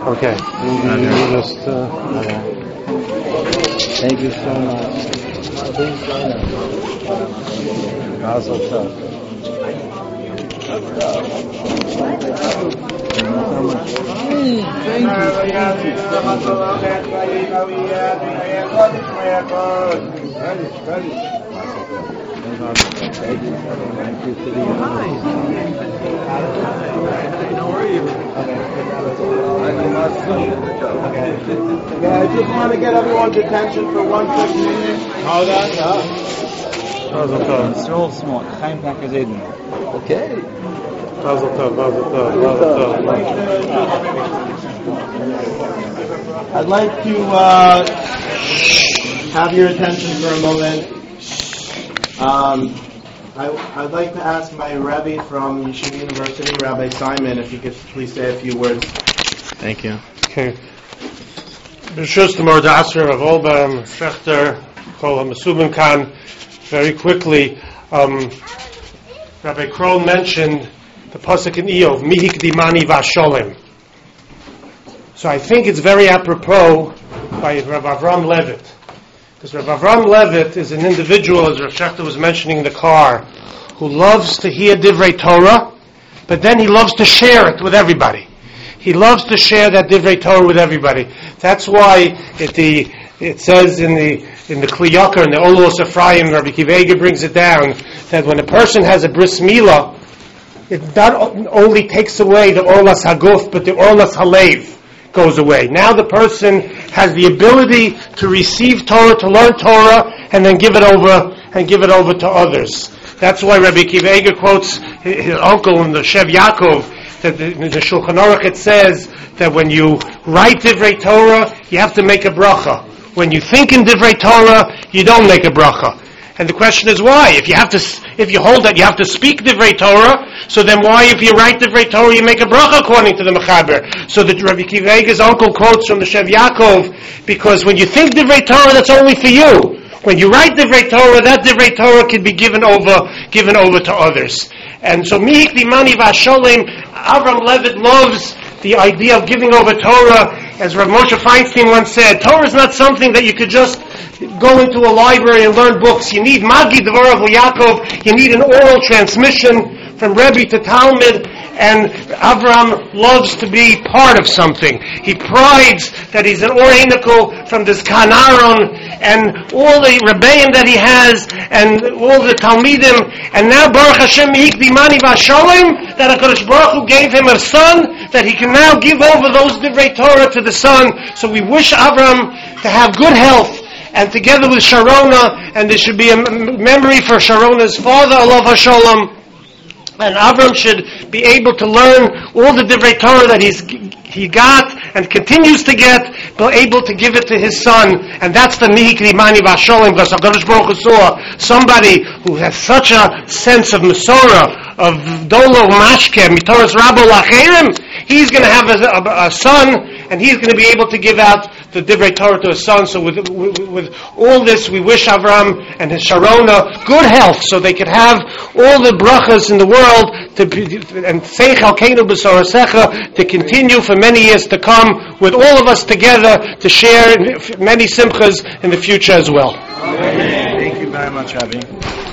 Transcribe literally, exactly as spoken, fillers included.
Okay. Okay. Just, uh, Okay. Thank you so much. Mazel tov. Thank Okay, I just want to get everyone's attention for one quick minute. Hold on, Mazel tov. It's all small. Chaim Pakazedin. Okay. Mazel tov, mazel tov, mazel tov. I'd like to uh, have your attention for a moment. Um, I, I'd like to ask my Rebbe from Yeshiva University, Rabbi Simon, if he could please say a few words. Thank you. Okay. B'shus the Mordasser of Olbam, Fechter, Kol HaMesubim Kan. Very quickly, um, Rabbi Kroll mentioned the pasuk in Eov, Mihik Dimani Vasholem. So I think it's very apropos by Rabbi Avram Levitt. Because Rabbi Avram Levitt is an individual, as Rav Shechter was mentioning in the car, who loves to hear Divrei Torah, but then he loves to share it with everybody. He loves to share that Divrei Torah with everybody. That's why it, the, it says in the in the Kli Yakar, in the Olos Ephraim, Rabbi Akiva Eiger brings it down, that when a person has a bris milah, it not only takes away the Orlas Haguf, but the Orlas Halev goes away. Now the person has the ability to receive Torah, to learn Torah, and then give it over, and give it over to others. That's why Rabbi Akiva Eiger quotes his uncle in the Shev Yaakov, that in the Shulchan Aruch it says that when you write Divrei Torah, you have to make a bracha. When you think in Divrei Torah, you don't make a bracha. And the question is why? If you have to, if you hold that you have to speak Divrei Torah, so then why, if you write Divrei Torah, you make a bracha according to the Mechaber? So that Rabbi Akiva Eiger's uncle quotes from the Shev Yaakov, because when you think Divrei Torah, that's only for you. When you write Divrei Torah, that Divrei Torah can be given over, given over to others. And so, Mihik Dimani Vasholem, Avram Levitt loves the idea of giving over Torah. As Rav Moshe Feinstein once said, Torah is not something that you could just go into a library and learn books. You need Magi Dvarav Yaakov. You need an oral transmission from Rebbe to Talmud. And Avram loves to be part of something. He prides that he's an Or Einikel from this Kan Aaron, and all the Rebbeim that he has, and all the Talmidim. And now Baruch Hashem Mihik Dimani Vasholem, that HaKadosh Baruch Hu gave him a son, that he can now give over those Divrei Torah to the son. So we wish Avram to have good health, and together with Sharona, and there should be a memory for Sharona's father, Alav HaSholem. And Avram should be able to learn all the Divrei Torah that he's he got and continues to get, but able to give it to his son. And that's the Mihik Dimani Vasholem, because HaKadosh Baruch Hu saw somebody who has such a sense of Masorah, of Dolo Mashke, Mitoras Rabo Lacherim. He's going to have a, a, a son, and he's going to be able to give out the Divrei Torah to his son. So with, with, with all this, we wish Avram and his Sharona good health, so they could have all the brachas in the world, to, and Seichel Keinu B'Sorasecha, to continue for many years to come, with all of us together, to share many simchas in the future as well. Amen. Thank you very much, Rabbi.